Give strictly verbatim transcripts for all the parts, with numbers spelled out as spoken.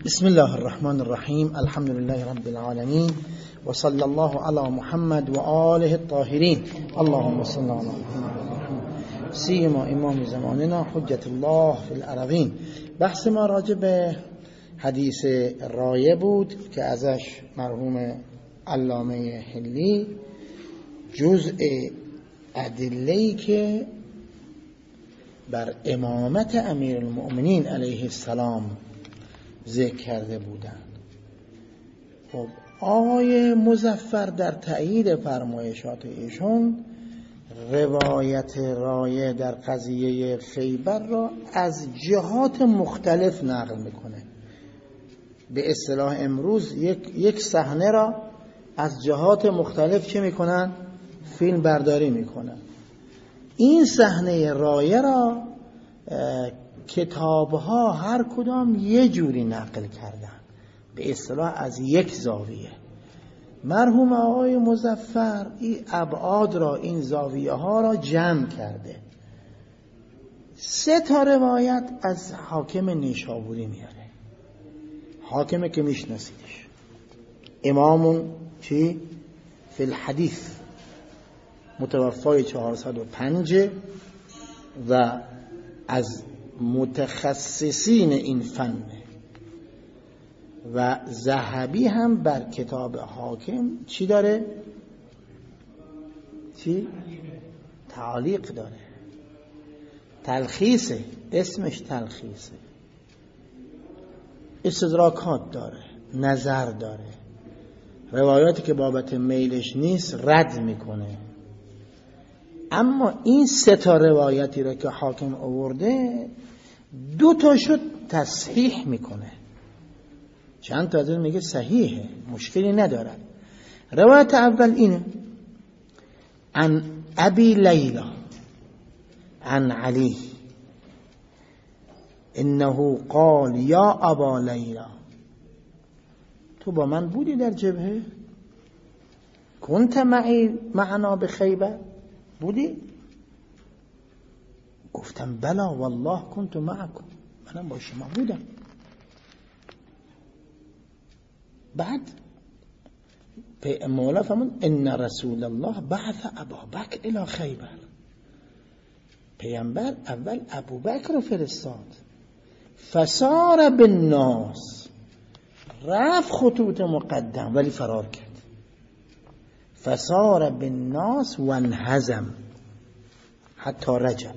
بسم الله الرحمن الرحیم. الحمد لله رب العالمین و صلی الله علی محمد و آله الطاهرین. اللهم صل علی محمد سیما امام زماننا حجت الله فی الارضین. بحث ما راجع به حدیث رایه بود که ازش مرحوم علامه حلی جزء ادله‌ای که بر امامت امیر المؤمنین علیه السلام ذکر کرده بودند. خب آقای مظفر در تأیید فرمایشات ایشون روایت رایه در قضیه خیبر را از جهات مختلف نقل میکنه. به اصطلاح امروز یک یک صحنه را از جهات مختلف چه میکنن؟ فیلم برداری میکنن. این صحنه رایه را کتابها هر کدام یه جوری نقل کردن، به اصطلاح از یک زاویه. مرحوم آقای مظفر این ابعاد را، این زاویه ها را جمع کرده. سه تا روایت از حاکم نیشابوری میاره. حاکمه که میشناسیدش، امامون چی؟ فی الحدیث، متوفای چهارصد و پنج و از متخصصین این فن و ذهبی هم بر کتاب حاکم چی داره؟ چی؟ تعلیق داره، تلخیصه، اسمش تلخیصه، استدراکات داره، نظر داره، روایاتی که بابت میلش نیست رد میکنه. اما این سه تا روایتی را که حاکم آورده دو تا شد تصحیح میکنه، چند تا از اون میگه صحیحه، مشکلی نداره. روایت اول اینه: عن ابی لیلا عن علی انه قال یا ابا لیلا، تو با من بودی در جبهه؟ کنت معی معنا به خیبر؟ بودی؟ گفتم بلا والله کنت معکم، منم با شما بودم. بعد مولا فرمود ان رسول الله بعث ابا بکر الی خیبر، پیامبر اول ابو بکر رو فرستاد. فسار بالناس، رفت خطوط مقدم ولی فرار کرد. فسار بالناس وانهزم حتی رجع.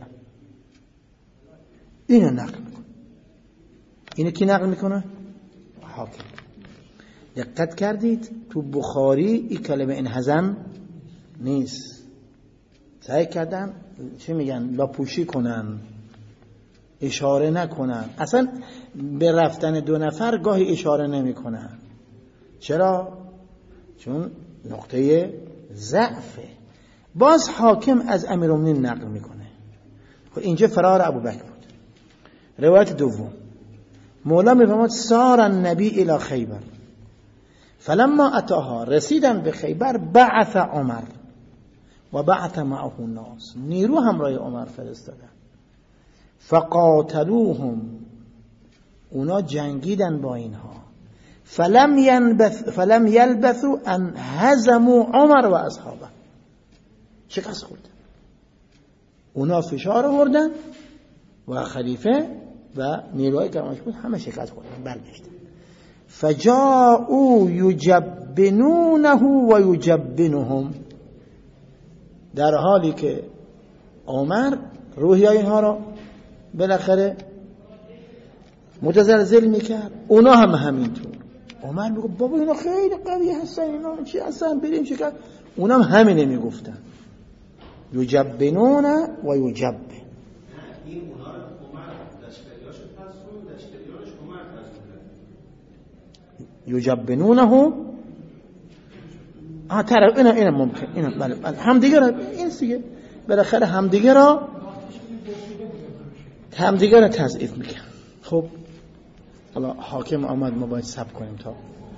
اینو نقل میکنه. اینو کی نقل میکنه؟ حاکم. دقت کردید تو بخاری این کلمه انهزم نیست. سعی کردن چی میگن؟ لاپوشی کنن، اشاره نکنن. اصلا به رفتن دو نفر گاهی اشاره نمیکنن. چرا؟ چون نقطه ضعفه. باز حاکم از امیرالمومنین نقل میکنه. خب اینجا فرار ابوبکر بود. روایت دوم مولا میفرماد سار النبی الی خیبر فلما اتاها، رسیدن به خیبر، بعث عمر و بعث معه الناس، نیرو همراه عمر فرستادن. فقاتلوهم، اونا جنگیدن با اینها. فلم ينبث فلم يلبثوا ان هزموا عمر و اصحابه، شکست خوردن. اونا فشار آوردن و خلیفه و نیروهای که بود همه شکست خوردن، برگشتن. فجاءوا یجبنونه و یجبنهم، در حالی که عمر روحیای اینها را بالاخره متزلزل میکرد، اونا هم همینطور. عمر میگه بابا اینا خیلی قوی هستن، اینا چی هستن، بریم چیکار. اونا هم همینه میگفتن، یجبنون و یجب. یجبنونه آه طرف اینا اینا ممکن اینا بله بله همدیگه را این دیگه بالاخره همدیگه را همدیگه را تضعیف میکنن. خب حالا حاکم آمد، ما باید صبر کنیم تا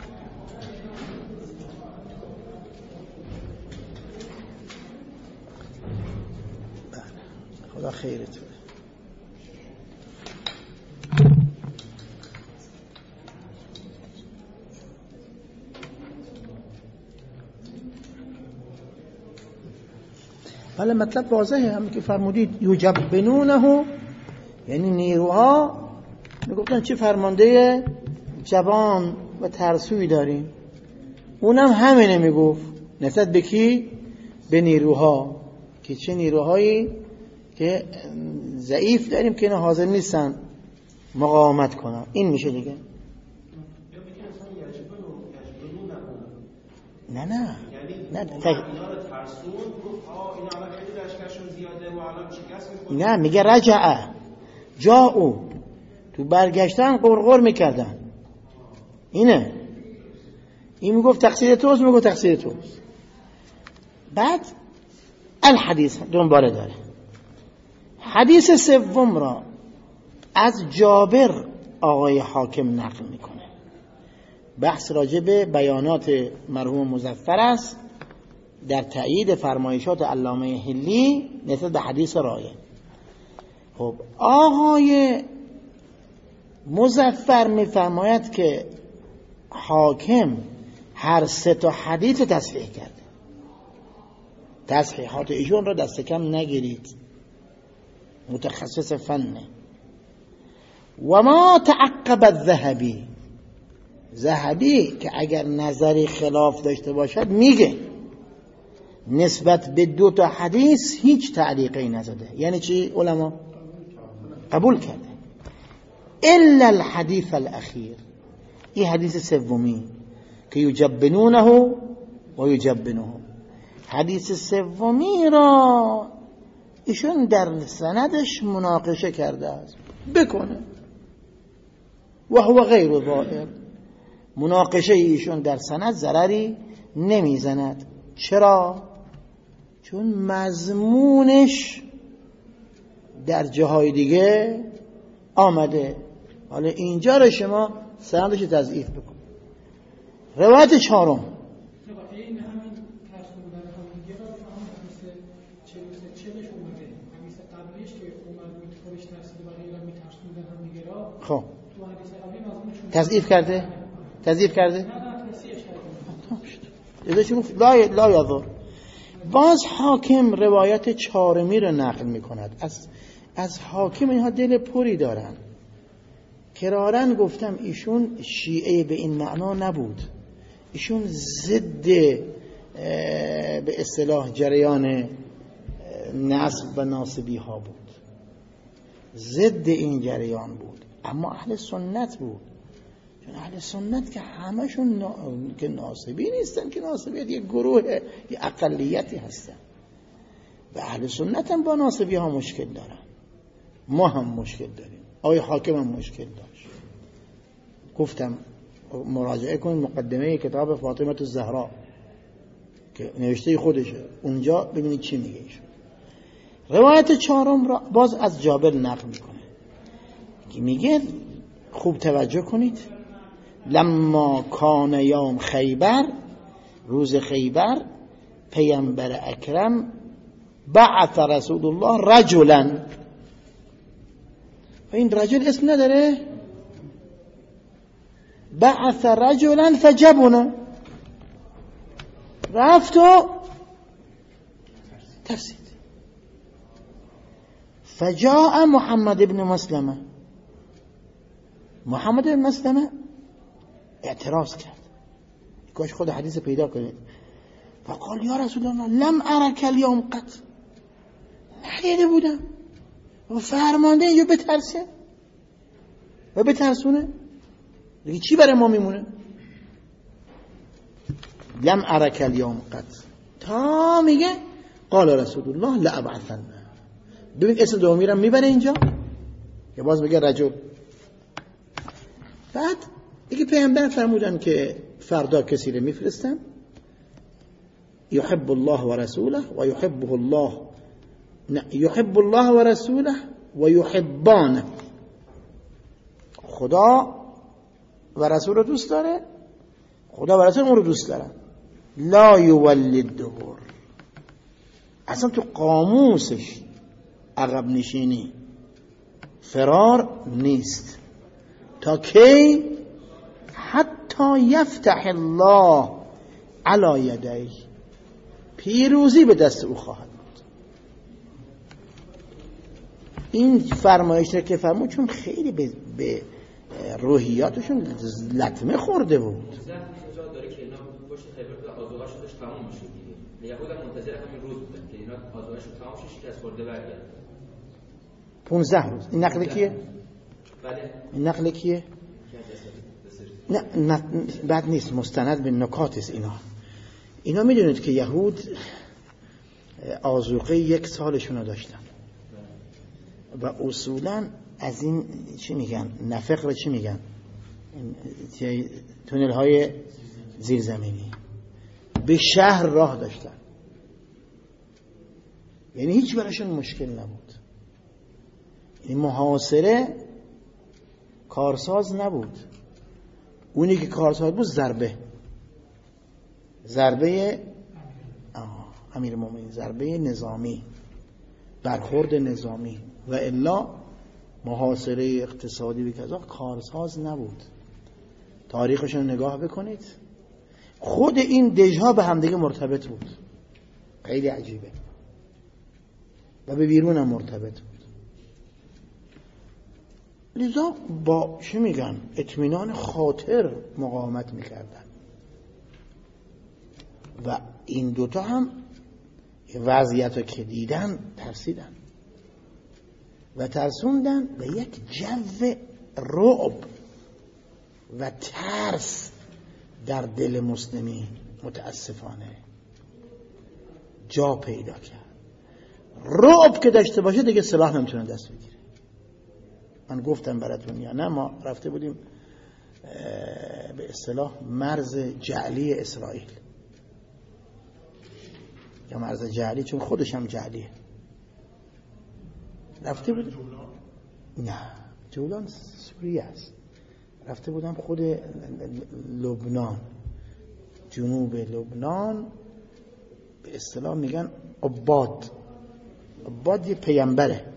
بله. خدا خیرت بده. ولی مطلب واضحه، همین که فرمودید یجبنونه، یعنی نیروها میگفتن چه فرمانده جوان و ترسوی داریم. اونم همینه میگفت نسبت به کی؟ به نیروها، که چه نیروهایی که ضعیف داریم که اینا حاضر نیستن مقاومت کنن. این میشه دیگه. نه نه نه نه میگه رجعه جاءو، تو برگشتن قرقر میکردن. اینه، این میگفت تقصیر توست، میگفت تقصیر توست. بعد الحدیث دنباله داره. حدیث سوم را از جابر آقای حاکم نقل میکنه. بحث راجع به بیانات مرحوم مظفر است در تأیید فرمایشات علامه حلی نسبت به حدیث رایه. خب آقای مظفر میفرماید که حاکم هر سه تا حدیث تصحیح کرده. تصحیحات ایشون را دست کم نگیرید، متخصص فنه. و ما تعقب الذهبی، ذهبی که اگر نظری خلاف داشته باشد میگه نسبت به دو تا حدیث هیچ تعلیقی نزده. یعنی چی علما؟ قبول کرده. الا الحدیث الاخیر، این حدیث سومی که یجبنونه و یجبنه، حدیث سومی را ایشون در سندش مناقشه کرده است. بکنه و هو غیر ظاهر، مناقشه ایشون در سند ضرری نمیزند. چرا؟ چون مضمونش در جاهای دیگه آمده. حالا اینجا رو شما سندش تضعیف بکن. روایت چهارم، خب تضعیف کرده تضعیف کرده لا لا یضر. باز حاکم روایت چهارمی رو نقل میکند. از از حاکم اینها دل پوری دارن. کرارن گفتم ایشون شیعه به این معنا نبود، ایشون ضد به اصطلاح جریان نصب و ناصبی ها بود، ضد این جریان بود، اما اهل سنت بود. چون اهل سنت که همشون نا... که ناصبی نیستن، که ناصبیت یک گروه، یک اقلیتی هستن. و اهل سنت هم با ناصبی ها مشکل دارن. ما هم مشکل داریم، آقای حاکم هم مشکل داشت. گفتم مراجعه کنید مقدمه کتاب فاطمه الزهرا که نوشته خودشه، اونجا ببینید چی میگه ایشون. روایت چهارم را باز از جابر نقل میکنه که میگه، خوب توجه کنید، لما کان یوم خیبر، روز خیبر، پیامبر اکرم بعث رسول الله رجلا، و این رجل اسم نداره، بعث رجلا فجبنا، رفت و ترسید. فجاء محمد ابن مسلمه، محمد ابن مسلمه اعتراض کرد، کاش خود حدیث پیدا کنید. فقال یا رسول الله لم ارک اليوم قط، ندیده بودم و فرمانده اینجا بترسه و بترسونه دیگه چی برای ما میمونه؟ لم ارک اليوم قط، تا میگه قال رسول الله لابعثن. ببین اسم دومی رو میبره اینجا که باز میگه رجل. بعد دیگه پیامبر فرمودن که فردا کسی رو میفرستن، یحب الله و رسوله و یحبه الله، نه یحب الله و رسوله و یحبانه، خدا و رسول رو دوست داره، خدا و رسول اون رو دوست دارن. لا یولی الدبر، اصلا تو قاموسش عقب نشینی فرار نیست. تا کی؟ حتی یفتح الله علی یدیه، پیروزی به دست او خواهد بود. این فرمایش که فرمود چون خیلی به, به روحیاتشون لطمه خورده بود. داره که اینا پشت خیبر آذوقه‌شون داشت تمام میشه دیگه. یهود هم منتظر همین روز بودن که اینا آذوقه‌شون تمام شه، شکست خورده برگردن. پانزده روز. این نقل کیه؟ بله. این نقل کیه؟ نه نه بعد نیست، مستند به نکات است اینا. اینا میدونید که یهود آذوقه یک سالشون رو داشتن و اصولا از این چی میگن نفق رو چی میگن تونل های زیرزمینی به شهر راه داشتن، یعنی هیچ براشون مشکل نبود. این محاصره کارساز نبود، اونی که کارساز بود ضربه ضربه امیر مومنین، ضربه نظامی، برخورد نظامی، و الا محاصره اقتصادی و کذا کارساز نبود. تاریخشون نگاه بکنید، خود این دژها به همدیگه مرتبط بود، خیلی عجیبه، و به بیرون هم مرتبط بود. لذا با چی میگن اطمینان خاطر مقاومت میکردن و این دوتا هم وضعیت رو که دیدن ترسیدن و ترسوندن و یک جو رعب و ترس در دل مسلمین متاسفانه جا پیدا کرد. رعب که داشته باشه دیگه سلاح نمیتونه دست بگیره. من گفتم براتون یا نه، ما رفته بودیم به اصطلاح مرز جعلی اسرائیل یا مرز جعلی، چون خودش هم جعلیه. رفته بود نه جولان سوریه است. رفته بودم خود لبنان، جنوب لبنان، به اصطلاح میگن عباد. عباد یه پیامبره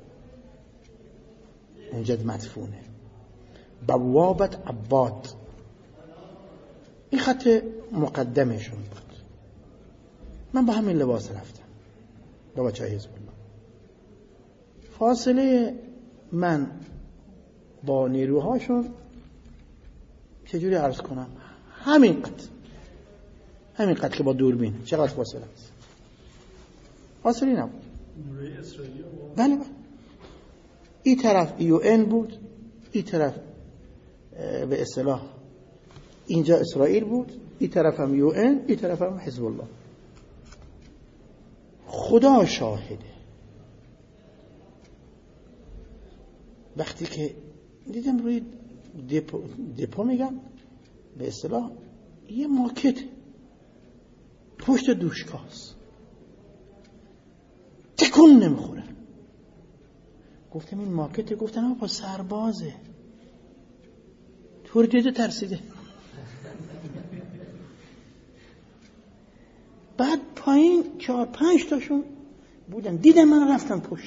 اونجا مدفونه، بوابت عباد. این خط مقدمشون بود. من با همین لباس رفتم با بچه های حزب الله. فاصله من با نیروهاشون چجوری عرض کنم، همین قد همین قد که با دوربین چقدر فاصله است؟ فاصله نبود. بله بله. این طرف یو ان بود، این طرف به اصطلاح اینجا اسرائیل بود، این طرف هم یو ان، این طرف هم حزب الله. خدا شاهده وقتی که دیدم روی دپو, دپو میگم به اصطلاح یه ماکت پشت دوشکاست، تکون نمیخوره. گفتم این ماکته، گفتم اما با سربازه، طور دیده ترسیده. بعد پایین چهار پنج تاشون بودن، دیدم من رفتم پشت.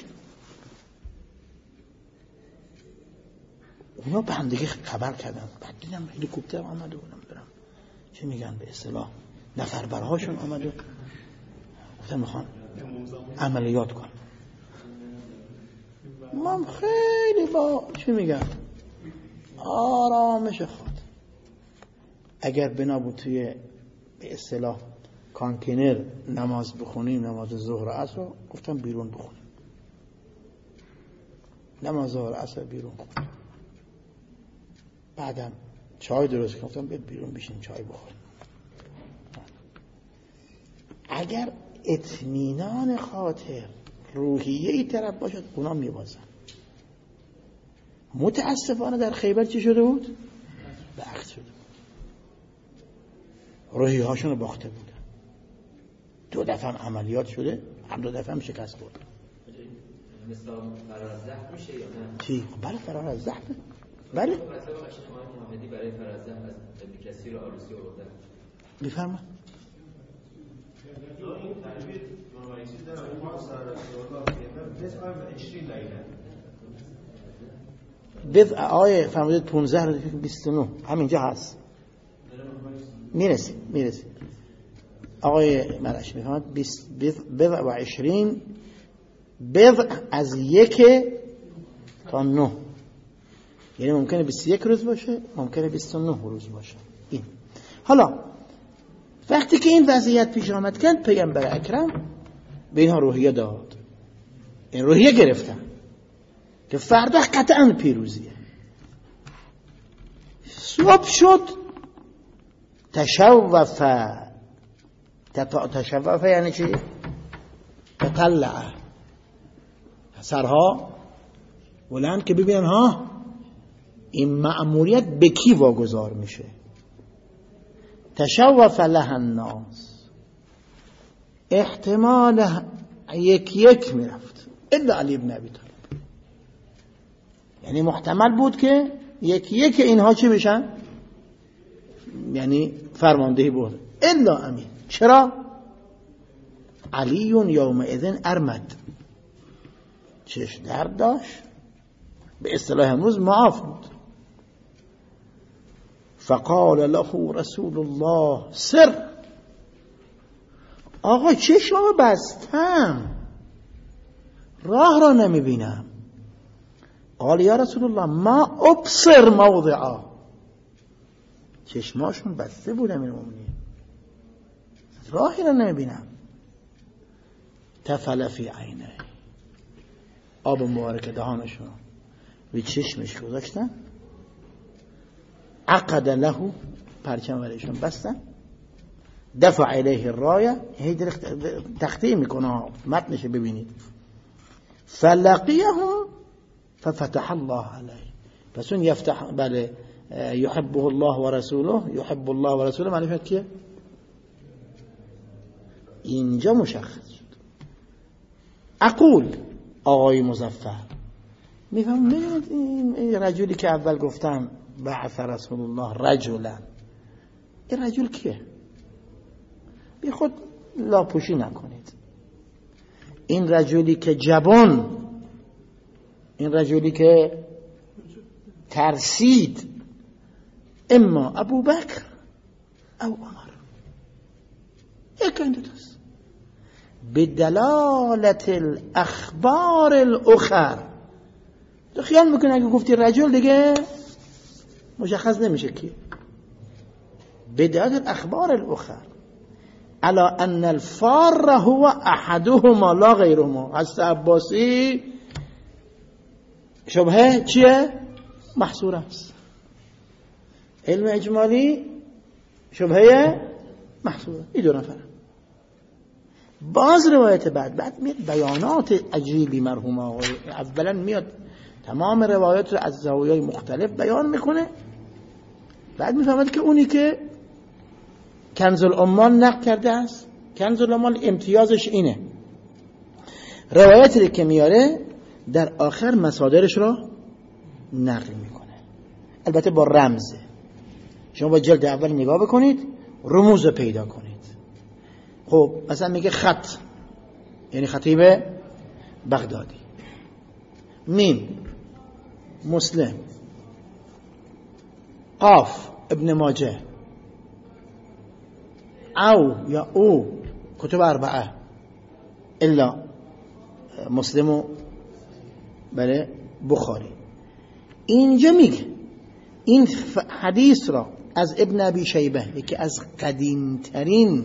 اونا به هم دیگه خبر کردن. بعد دیدم هلیکوپتر آمده و نمیدونم چه میگن به اصطلاح نفربرهاشون آمده. گفتم میخوان عملیات کن. من خیلی با چی میگن آرامش خود، اگر بنا بود توی به اصطلاح کانتینر نماز بخونیم، نماز ظهر عصر، گفتم بیرون بخونیم، نماز ظهر عصر بیرون بخونیم. بعدم چای درست گفتم بیاد بیرون بشین چای بخوریم. اگر اطمینان خاطر روحیه ای طرف باشد اونا میبازن. متاسفانه در خیبر چی شده بود؟ به عقد شده بود، روحیه هاشون رو باخته بودن. دو دفعه هم عملیات شده، هم دو دفعه هم شکست بود. مثلا فرار از زحف میشه یا نه؟ چی؟ بله فرار از زحف. بله مثلا قشنگ آقای محمدی برای فرار از زحف از ابن کثیر و آلوسی آوردن. بفرما. این تعبیر نورمالیزی در ما سر رسول الله عشرین لیله بضع آیه فرمودید پانزده رو بیست و نه همینجا هست. میرسی میرسی آقای مرش میفهمد بضع و عشرین، بضع از یک تا نه، یعنی ممکنه بیست و یک روز باشه، ممکنه بیست و نه روز باشه. این حالا وقتی که این وضعیت پیش آمد کن، پیامبر اکرم به اینها روحیه داد، این روحیه گرفتن که فردا قطعا پیروزیه. صبح شد تشوف، تشوف یعنی چی؟ تطلع، سرها بلند که ببینن ها این مأموریت به کی واگذار میشه. تشوف له الناس، احتمال یک یک میرفت الا علی ابن ابی طالب، یعنی محتمل بود که یک یک اینها چی بشن، یعنی فرماندهی بود الا امین. چرا؟ علی یومئذ ارمد، چش درد داشت، به اصطلاح امروز معاف بود. فقال له رسول الله سر، آقا چشمو بستم راه را نمیبینم. قال یا رسول الله ما ابصر موضعا، چشماشون بسته بود امیر المؤمنین، راهی را نمیبینم. تفل فی عینه، آب مبارک دهانشون به چشمش گذاشتن، عقد له، پرچم برایشون بستن، دفع الیه الرایه، هی تخطیه میکنه، متنش ببینید. فلقیهم ففتح الله علیه، پس اون یفتح، بله یحبه الله و رسوله، یحب الله و رسوله معنی فکر کیه؟ اینجا مشخص شد. اقول آقای مظفر میفهم، میدونید این رجلی که اول گفتم بعث رسول الله رجلا، این رجل کیه؟ بی خود لاپوشی نکنید. این رجلی که جبان، این رجلی که ترسید، اما ابو بکر او عمر، یک اندتاست به دلالت الاخبار الاخر. تو خیال میکنه اگه گفتی رجل دیگه مشخص نمیشه کی. به دلالت الاخبار الاخر الا ان الفار هو احدهما لا غیرهما. حضرت عباسی شبهه چیه؟ محصور است. علم اجمالی شبهه محصور، این دو نفر. باز روایت بعد بعد میاد بیانات عجیبی مرحوم آقای، اولا میاد تمام روایات رو از زوایای مختلف بیان میکنه، بعد میفهمد که اونی که کنز الاموال نقل کرده است، کنز الاموال امتیازش اینه، روایتی که میاره در آخر مصادرش رو نقل میکنه، البته با رمزه. شما با جلد اول نگاه بکنید، رموز پیدا کنید. خب مثلا میگه خط، یعنی خطیب بغدادی، میم مسلم، قاف ابن ماجه، او یا او کتب اربعه الا مسلم و بله بخاری. اینجا میگه این حدیث را از ابن ابی شیبه، یکی از قدیمترین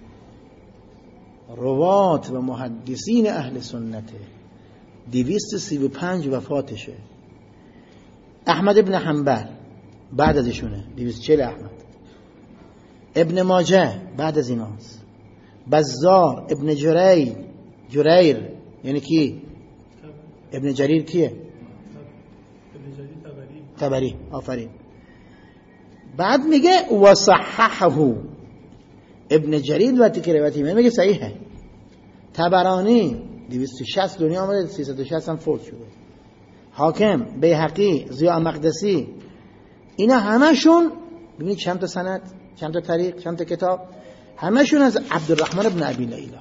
روات و محدثین اهل سنته، دویست و سی و پنج وفاتشه. احمد ابن حنبل بعد از ایشونه، دویست و چهل احمد. ابن ماجه بعد از ایناست. بزار ابن جریر، جریر یعنی کی؟ ابن جریر کیه؟ ابن جریر تبری. تبری، آفرین. بعد میگه و صححه، ابن جریر وقتی که روایتی میگه صحیحه. طبرانی دویست و شصت دنیا آمده، سیصد و شصت هم فوت شده. حاکم، بیهقی، ضیاء مقدسی، اینا همشون ببینید چند تا سند، چند تا طریق، چند تا کتاب، همشون از عبدالرحمن ابن ابی لیلا.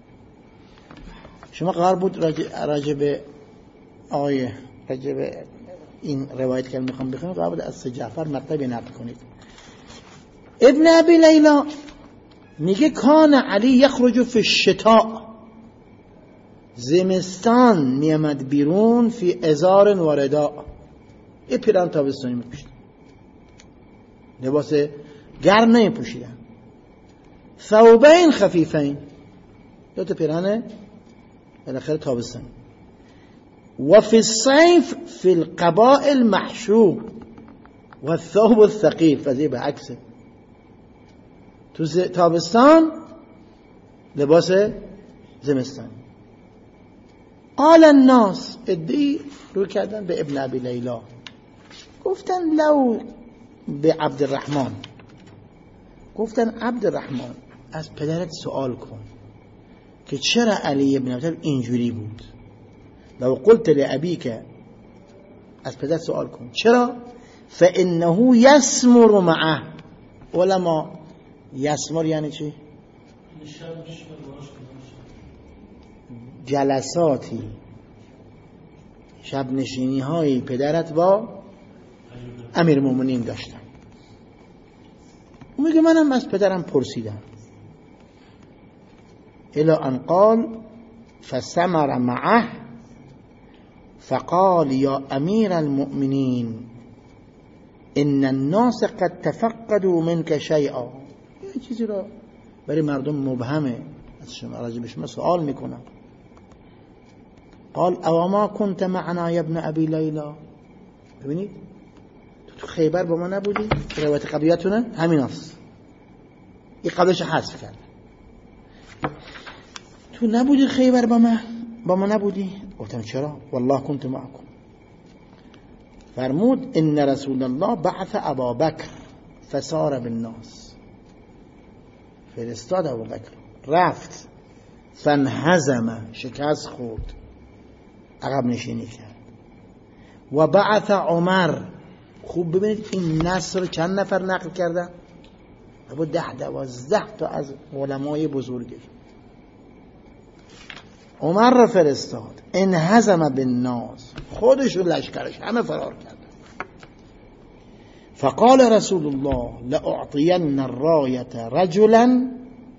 شما قرار بود راجع به آیه، راجع به این روایت که میخوام بخونم، قرار بود از سه جعفر مطلبی نقل کنید. ابن ابی لیلا میگه کان علی یخرج فی الشتاء، زمستان میامد بیرون فی ازار و رداء، یه پیرهن تابستانی میپوشید، لباس گرم نمیپوشیدن. ثوبین خفیفین، دو تا پیرهن بالاخره تابستانی. و فی الصیف فی القباء المحشوب و الثوب الثقیل، فضیه به عکسه، تو تابستان لباس زمستانی. قال الناس، ادعی رو کردن به ابن ابی لیلا، گفتن لو به عبدالرحمن، گفتن عبدالرحمن از پدرت سوال کن که چرا علی ابن ابی طالب اینجوری بود. لو قلت لابیک، از پدر سوال کن چرا، فانه یسمر معه. علما یسمر یعنی چی؟ جلساتی، شب نشینی های پدرت با امیر المؤمنین داشتم. اون میگه منم از پدرم پرسیدم. الی ان قال فسمر معه فقال یا امیر المؤمنین ان الناس قد تفقدوا منك شیئا. یه چیزی را برای مردم مبهمه، از شما راجع به شما سوال میکنم. قال او ما كنت معنا یا ابن ابی لیلا. ببینید تو خیبر با ما نبودی؟ روایت قبلیتونه همین هست، این قبلش حذف کرد. تو نبودی خیبر با ما با ما نبودی؟ گفتم چرا؟ والله كنت معكم. فرمود ان رسول الله بعث ابا بکر فسار بالناس، فرستاد ابو بکر رفت، فانهزم، شکست خورد، عقب نشینی کرد. و بعث عمر. خوب ببینید این نصر چند نفر نقل کردن؟ ابو ده دوازده تا از علمای بزرگش. عمر را فرستاد، انهزم بالناس، خودش و لشکرش همه فرار کردن. فقال رسول الله لأعطين الراية رجلا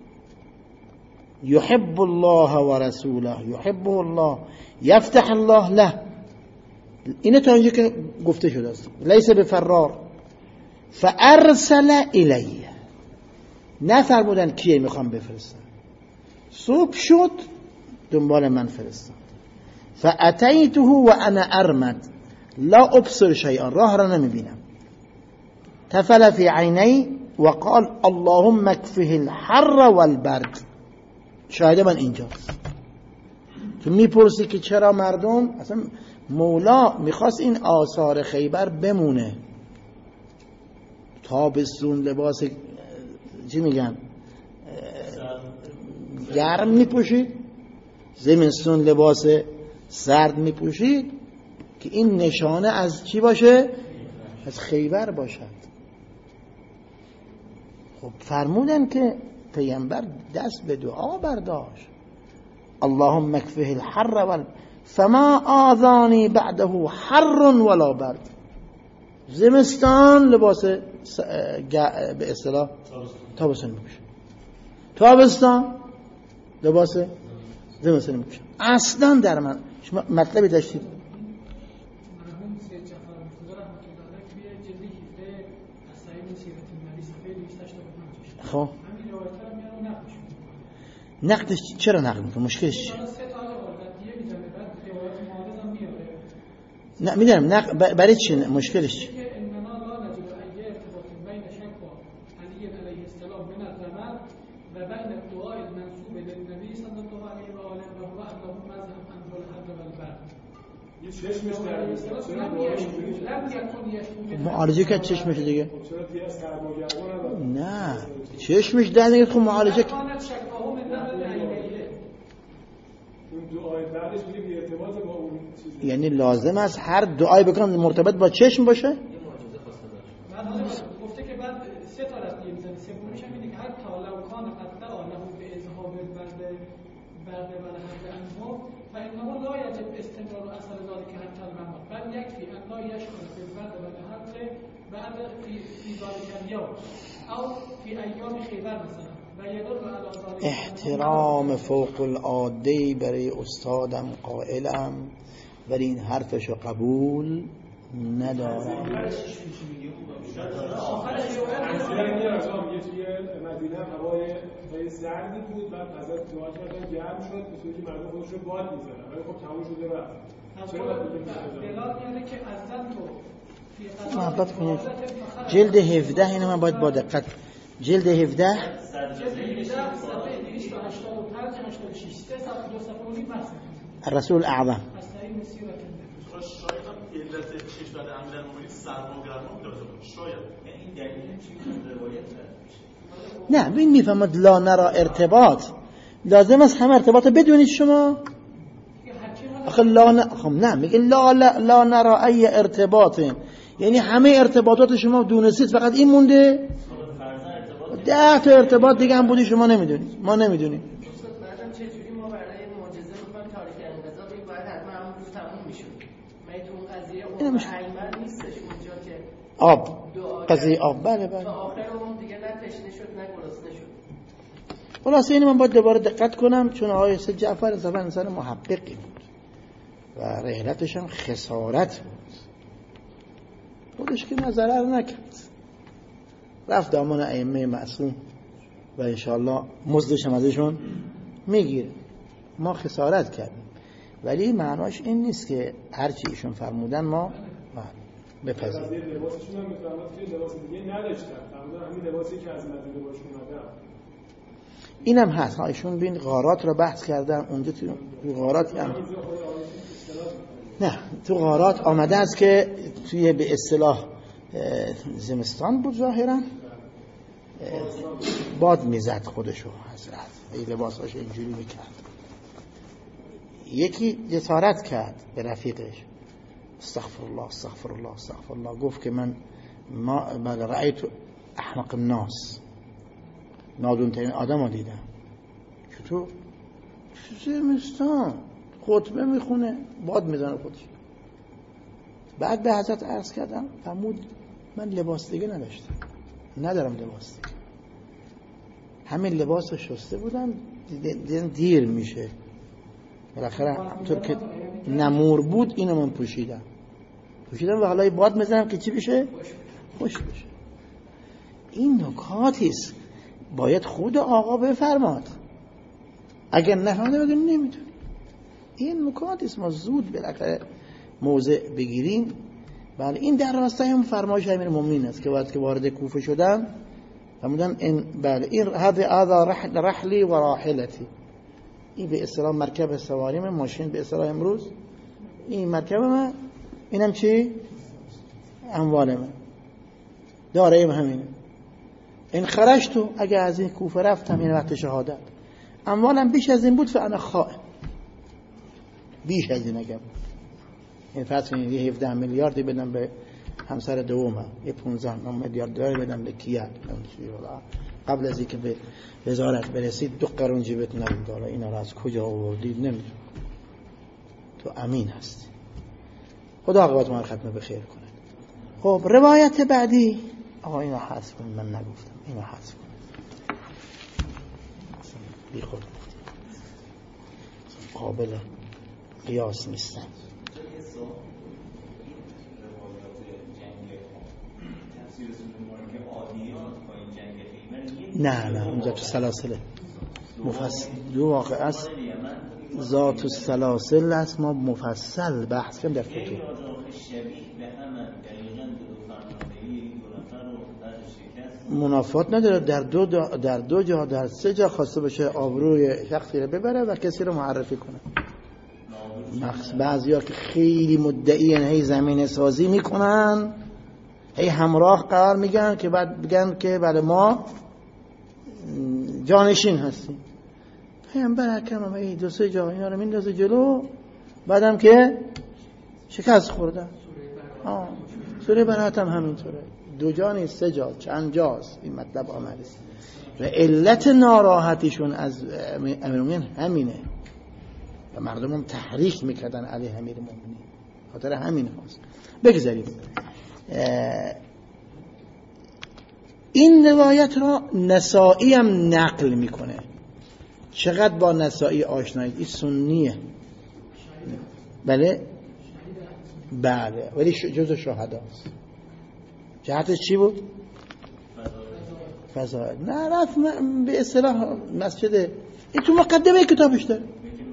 يحب الله ورسوله يحبه الله يفتح الله له. اینه تا اینجا که گفته شده است، لیس بفرار. فارسل الیه، نفرمودن کیه میخوام بفرستن. صبح شد دنبال من فرستاد. فاتیته و انا ارمد لا ابصر شیئا، راه را نمیبینم. تفل فی عینی و قال اللهم اکفه الحر والبرد. شاهد من اینجاست. تو میپرسی که چرا مردم، اصلا مولا میخواست این آثار خیبر بمونه. تابستون لباس چی میگن گرم میپوشید، زمستون لباس سرد میپوشید، که این نشانه از چی باشه؟ از خیبر باشد. خب فرمودن که پیامبر دست به دعا برداشت، اللهم اکفه الحر وال فما آذانی بعده حر ولا برد. زمستان لباس به اصطلاح تابستان میپوشه، تابستان لباس زمستان میپوشه. اصلا در من شما مطلبی داشتید؟ خب نقدش چرا نقد میکنه؟ مشکلش چیه؟ نه میدونم نقد برای چی؟ مشکلش چیه؟ معالجه که چشمش دیگه نه چشمش در دیگه. خب معالجه که یعنی لازم است هر دعای بکنم مرتبط با چشم باشه؟ گفته که بعد سه تا رفت یه میزنی، سومیش هم اینه که حتی لو کان قد دعا له به اذهاب البرد برد و لحظه انهم فانه لا یجب استمرار اثر ذلك حتى الممات بل یکفی ان لا یشعر بالبرد و لحظه بعد فی ذلك اليوم. او فی ایام خیبر مثلا و یدل علی ذلك احترام فوق العاده برای استادم قائلم ولی این حرفشو قبول ندارم. مدینه هوای خیلی سردی بود، بعد غذا دعا کردن گرم شد، به صورتی مردم خودش رو باد می‌زدن، ولی خب تموم شده رفت. چرا بلال میگه که اذن تو محبت کنید. جلد هفده اینو من باید با دقت. جلد هفده الرسول اعظم نه بین میفهمد لا نرا ارتباط لازم است همه ارتباط بدونید شما. آخه لا ن... خب نه میگه لا لا, لا نرا ای ارتباط، یعنی همه ارتباطات شما دونستید فقط این مونده. ده تا ارتباط دیگه هم بودی شما نمیدونید، ما نمیدونیم. بعدم چه جوری ما برای معجزه می‌خوایم تاریخ انقضا بگیم باید حتما همون روز تموم میشد. مگه تو اون قضیه اون ایمن نیستش اونجا که آب قضیه آب بله بله تا آخر اون دیگه نه تشنه شد نه گرسنه شد. خلاصه اینو من باید دوباره دقت کنم چون آقای سید جعفر زبان انسان محققی بود و رحلتش هم خسارت بود، خودش که نظر نکرد، رفت دامان ائمه معصوم و انشاءالله مزدش هم ازشون میگیره. ما خسارت کردیم ولی معناش این نیست که هرچی ایشون فرمودن ما بپذیریم. از لباسشون هم میفرماد که لباس دیگه نداشتن، فرمودن همین لباسی که از مدینه باش اومدن. اینم هست ها، ایشون بین غارات رو بحث کردن اونجا تو غارات هم نه تو غارات آمده است که توی به اصطلاح زمستان بود ظاهرا باد میزد خودشو حضرت این لباساش اینجوری میکرد. یکی جسارت کرد به رفیقش استغفر الله استغفر الله استغفر الله، گفت که من ما بل رأیت احمق الناس، نادون ترین آدم رو دیدم. چطور؟ زمستان خطبه میخونه باد میزنه خودش. بعد به حضرت عرض کردم فرمود من لباس دیگه نداشتم، ندارم لباس دیگه، همین لباس رو شسته بودم دیدم دیر میشه، بالاخره همطور که نمور بود اینو من پوشیدم پوشیدم و حالا باد میزنم که چی بشه؟ خوش بشه. این نکاتیست باید خود آقا بفرماد، اگر نفهمده بگه نمیدونی. این نکاتیست ما زود بالاخره موضع بگیریم. بله این در راستای هم فرمایش امیرالمومنین است که وقتی که وارد کوفه شدن فرمودن این بله این هذا هذا رحل رحلی و راحلتی، این به اصطلاح مرکب سواریم ماشین به اصطلاح امروز، این مرکب من اینم چی؟ اموال من داریم همینه. این خرجتو اگه از این کوفه رفتم یعنی وقت شهادت اموالم بیش از این بود فانا خائن، بیش از این اگه بود این فرض کنید یه هفده میلیاردی بدم به همسر دومم، یه پانزده میلیارد دلار بدم به کیت قبل از اینکه به وزارت برسید دو قرون جیبت نبود، حالا اینا رو از کجا آوردید نمیدونم. تو امین هستی، خدا عاقبت ما رو ختم به خیر کنه. خب روایت بعدی آقا اینو حذف کنید، من نگفتم اینو حذف کنید، بی خود قابل قیاس نیستن. نه نه اونجا تو سلاسله مفصل دو واقع است، ذات السلاسل است، ما مفصل بحث کنیم در کتب. منافات نداره، در دو در دو جا در سه جا خواسته باشه آبروی شخصی رو ببره و کسی رو معرفی کنه. بعضیا که خیلی مدعیان هی زمین سازی میکنن، هی همراه قرار میگن که بعد بگن که بله ما جانشین هستیم. پیامبر اکرم هم ای دو سه جا اینا رو میندازه جلو، بعدم که شکست خوردن. آه سوره برات هم همینطوره، دو جا نیست سه جا چند جاست این مطلب آمده و علت ناراحتیشون از امیرالمومنین همینه و مردم هم تحریک میکردن علیه امیرالمومنین، خاطر همین هست. بگذاریم این روایت را نسائی هم نقل میکنه. چقدر با نسائی آشنایید؟ این سنیه. بله بله ولی جزء شهداست. جهتش چی بود؟ فضائل. نه رفت به اصطلاح مسجد، این تو مقدمه کتابش داره.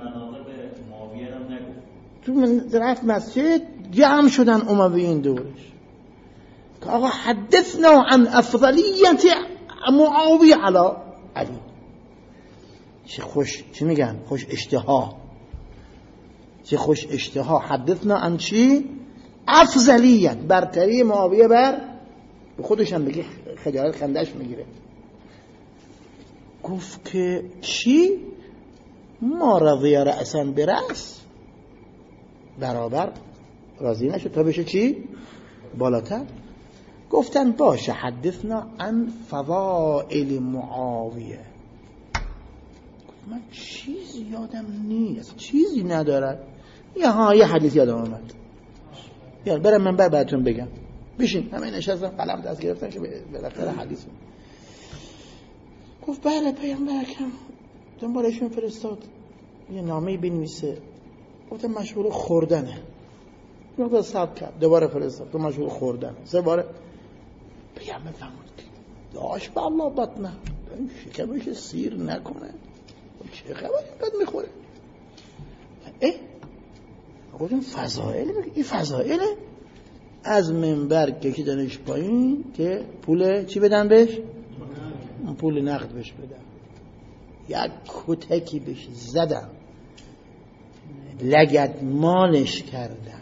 تو رفت مسجد جمع شدن امویین دورش که آقا حدثنا عن افضلیت معاویه علی علی. چه خوش، چی میگن؟ خوش اشتها، چه خوش اشتها. حدثنا عن چی؟ افضلیت، برتری معاویه بر، به خودش هم بگه خجالت خندش میگیره. گفت که چی؟ ما رضی رأسا برأس، برابر راضی نشد تا بشه چی؟ بالاتر. گفتن باشه حدثنا عن فضائل معاویه. گفت من چیزی یادم نیست، چیزی ندارد. یه ها یه حدیث یادم آمد، یا برم من بر براتون بگم. بشین. همه نشستم قلم دست گرفتن که بالاخره حدیث. گفت بله پیامبر اکرم دنبالشون فرستاد یه نامه‌ای بنویسه. گفتم مشغول خوردنه. مقدار صبر کرد، دوباره فرستاد تو مشغول خوردنه. سه باره پیامبر فرمود داش به الله بطنه، شکمش سیر نکنه. چه خبری بد میخوره؟ اه گفتم فضائل بگه. این فضائله. از منبر کشیدنش پایین که پول چی بدن بهش؟ پول نقد بهش بدن. یک کتکی بهش زدن، لگد مالش کردن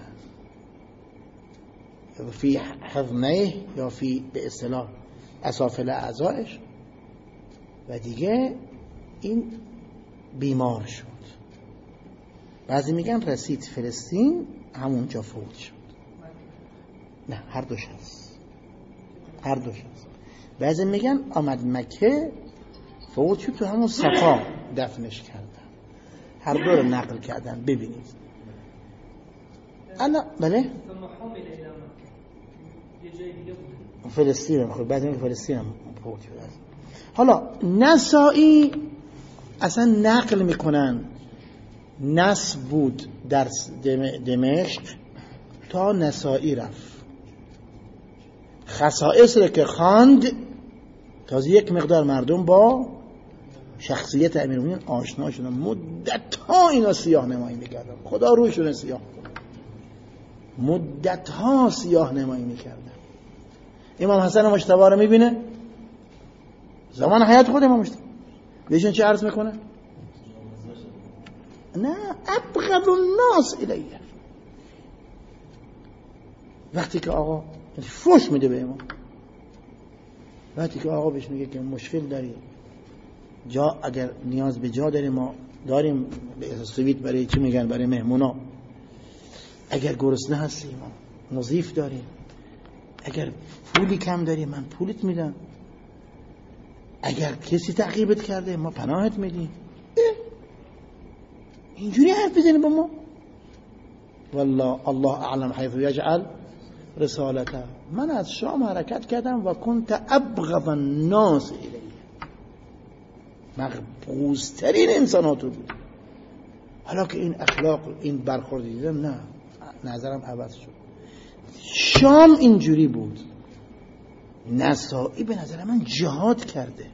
فی حضنه یا فی به اصطلاح اسافل اعضایش و دیگه این بیمار شد. بعضی میگن رسید فلسطین همونجا فوت شد. نه هر دوش هست، هر دوش هست. بعضی میگن آمد مکه فوت شد تو همون صفا دفنش کردن. هر دو رو نقل کردن. ببینید انا بله فلسطین هم خود بعضی میگن فلسطین هم فوت شد. حالا نسائی اصلا نقل میکنن نصب بود در دمشق تا نسائی رفت، خصائص رو که خواند تازه یک مقدار مردم با شخصیت امیرالمومنین آشنا شدن. مدت ها اینا سیاه نمایی میکردن، خدا روشون سیاه کنه، مدت ها سیاه نمایی میکردن. امام حسن مجتبی رو میبینه زمان حیات خود امام مجتبی، بهشون چه عرض میکنه؟ نه ابغض الناس الیه. وقتی که آقا فوش میده به امام، وقتی که آقا بهش میگه که مشکل داری، جا اگر نیاز به جا داریم ما داریم سویت برای چی میگن برای مهمونا، اگر گرسنه هستی ما نظیف داریم، اگر پولی کم داری من پولت میدم، اگر کسی تعقیبت کرده ما پناهت میدیم. اینجوری حرف بزنه با ما. والله الله اعلم حیث یجعل رسالته. من از شام حرکت کردم و کنت ابغض الناس الیه، مغبوزترین انسانات رو بود. حالا که این اخلاق این برخورد دیدم نه نظرم عوض شد. شام اینجوری بود. نسائی به نظر من جهاد کرده،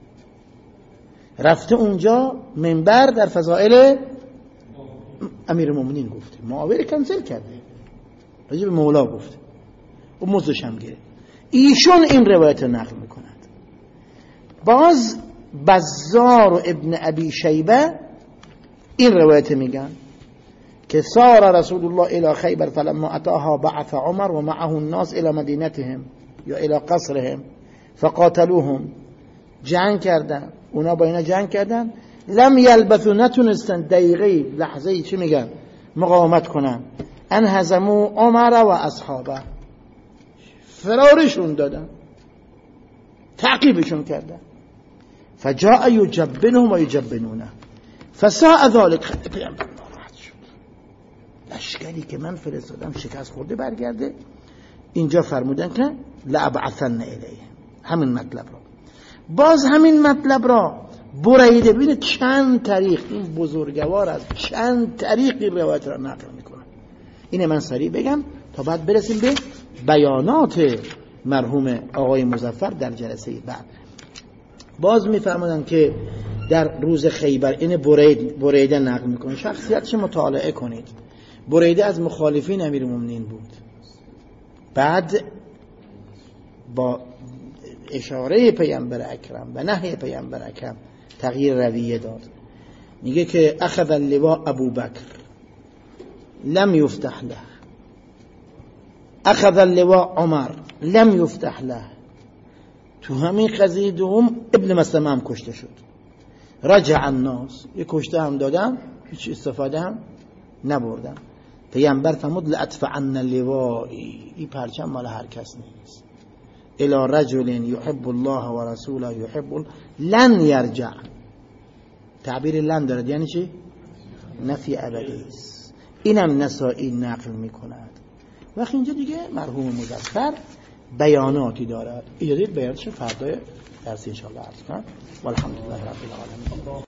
رفته اونجا منبر در فضائل امیرالمومنین گفته، معاویه کنسل کرده، راجع به مولا گفته و مزدش هم گرفت. ایشون این روایت نقل میکند. باز بزار و ابن ابی شیبه این روایت میگن که سار رسول الله الى خیبر فلما اتاها بعث عمر و معه الناس الى مدینتهم یا الى قصرهم فقاتلوهم. جنگ کردن، اونا با اینا جنگ کردن. لم یلبثوا، نتونستن دقیقه لحظه چی میگن مقاومت کنن. انهزموا عمر و اصحابه، فرارشون دادن، تعقیبشون کردن. فجاء یجبنهم و یجبنونه فساء ذلك. پیامبر ناراحت شد، لشکری که من فرستادم شکست خورده برگرده. اینجا فرمودن که لابعثن الیه، همین مطلب را. باز همین مطلب را بریده، ببینید چند طریق این بزرگوار از چند طریقی روایت را نقل میکنه. اینه من سریع بگم تا بعد برسیم به بیانات مرحوم آقای مظفر در جلسه بعد. باز میفرمودن که در روز خیبر، این برید بریده نقل میکنه، شخصیتش مطالعه کنید. بریده از مخالفین امیرالمومنین بود، بعد با اشاره پیامبر اکرم و نهی پیامبر اکرم تغییر رویه داد. میگه که اخذ اللواء ابوبکر لم یفتح له، اخذ اللواء عمر لم یفتح له. تو همین قضیه دوم ابن مسلمه هم کشته شد. رجع الناس، یه کشته هم دادم، هیچ استفاده هم نبردم. پیامبر فرمود لأدفعن لوایی، این پرچم مال هر کس نیست. الی رجل یحب الله و رسوله یحب لن یرجع. تعبیر لن دارد یعنی چی؟ نفی ابدی است. اینم نسائی نقل میکند. وقتی اینجا دیگه مرحوم مظفر بیاناتی دارد. اجازه بیاناتش فردای درس ان شاء الله عرض کنم. والحمدلله رب العالمین.